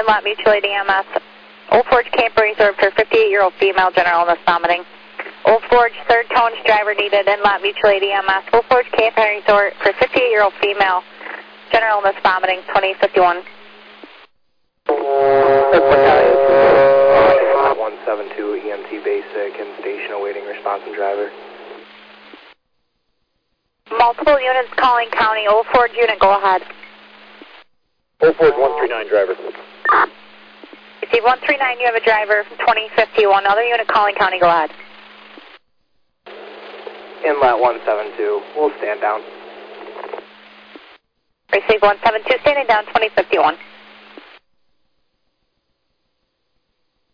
Inlet Mutual Aid EMS. Old Forge camper reserved for 58-year-old female, general illness vomiting. Old Forge, third tones driver needed, Inlet Mutual Aid EMS. Old Forge camper resort for 58-year-old female, general illness vomiting, 2051. 172 EMT basic and station awaiting response from driver. Multiple units calling county. Old Forge unit, go ahead. Old Forge 139 driver. Receive 139, you have a driver, 2051. Other unit calling county, go ahead. Inlet 172, we'll stand down. Receive 172, standing down, 2051.